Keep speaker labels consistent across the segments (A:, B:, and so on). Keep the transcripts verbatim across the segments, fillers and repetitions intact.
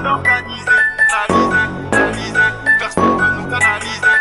A: organisé, analysé, analysé, personne peut nous canaliser.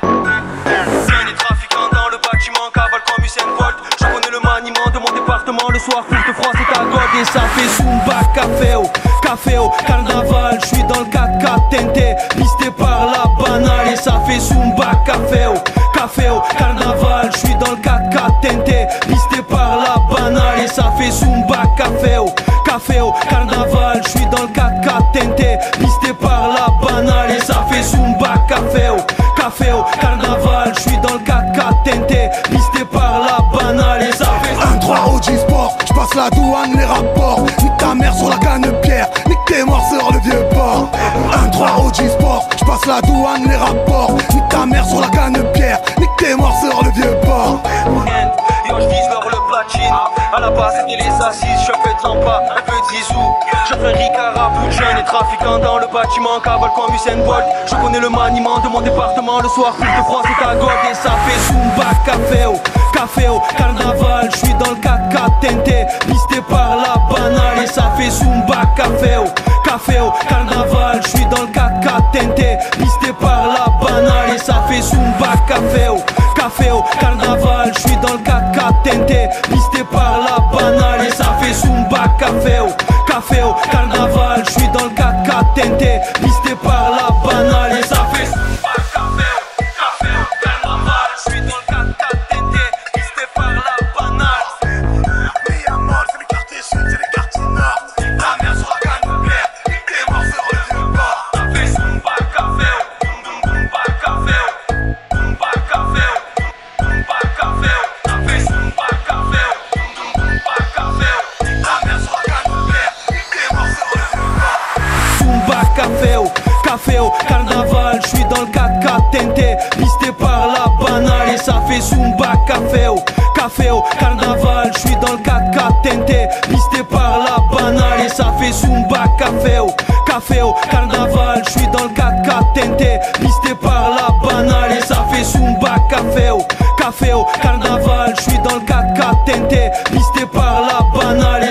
A: Bien des trafiquants dans le bâtiment, cavale comme Usain Bolt. Je connais le maniement de mon département, le soir pour te froisser ta gold. Et ça fait Zumba, café au, café au carnaval. Je suis dans le quatre quatre teinté, pisté par la banale. Et ça fait Zumba, café au, café au carnaval. Je suis dans le quatre quatre teinté, pisté par la banale. Et ça fait Zumba, café au, café au carnaval. Je suis dans le quatre quatre teinté, pisté par la banale. Et ça fait Zumba, café au, café au carnaval. Je suis dans le quatre quatre teinté, pisté par la banale. Et ça fait
B: un trois au G-Sport, j'passe la douane, les rapports. Nique ta mère sur la canne pierre, nique tes morts sur le vieux port. Un trois au G-Sport, j'passe la douane, les rapports. Nique ta mère sur la canne pierre, nique tes morts sur le vieux port.
A: Yo, je vise vers le platine. À la base c'était les assises, je fais de Zampa, un peu de Zizou. Je fais Ricard, bout de jeunes et trafiquants dans le bâtiment, cavale comme Usain Bolt. Je connais le maniement de mon département, le soir pour te froisser ta gold. Et ça fait Zumba, café au, café au carnaval. Je suis dans le quatre quatre teinté, pisté par la banale. Et ça fait Zumba, café au, café au carnaval. Je suis dans le quatre quatre teinté, pisté par la banale. Et ça fait Zumba, café au, café au carnaval. Je suis dans le quatre quatre teinté, pisté par la banale. Et ça fait Zumba, café au, café au carnaval. Je suis dans le quatre quatre teinté, pisté par la banale. Et ça fait Zumba, café au, café au carnaval. Je suis dans le quatre quatre teinté, pisté par la banale.
B: Mais y'a mort, c'est les quartiers sud, c'est les quartiers nord. Nique ta mère sur la canne pierre, nique tes morts sur le vieux port.
A: Ça fait Zumba, café au, boum boum Zumba, café au, Zumba, café au, Zumba, café au. Ça fait Zumba, café au, boum boum Zumba, café au.
B: Nique ta mère sur la canne pierre, nique tes morts sur le vieux port.
A: Zumba, café au, café au carnaval. Je suis dans le quatre quatre teinté, pisté par la banale. Et ça fait Zumba, café au, café au carnaval. Je suis dans le quatre quatre teinté, pisté par la banale. Et ça fait Zumba, café au, café au carnaval. Je suis dans le quatre quatre teinté, pisté par la banale. Et ça fait Zumba, café au, café au carnaval. Je suis dans le quatre quatre teinté, pisté par la banale.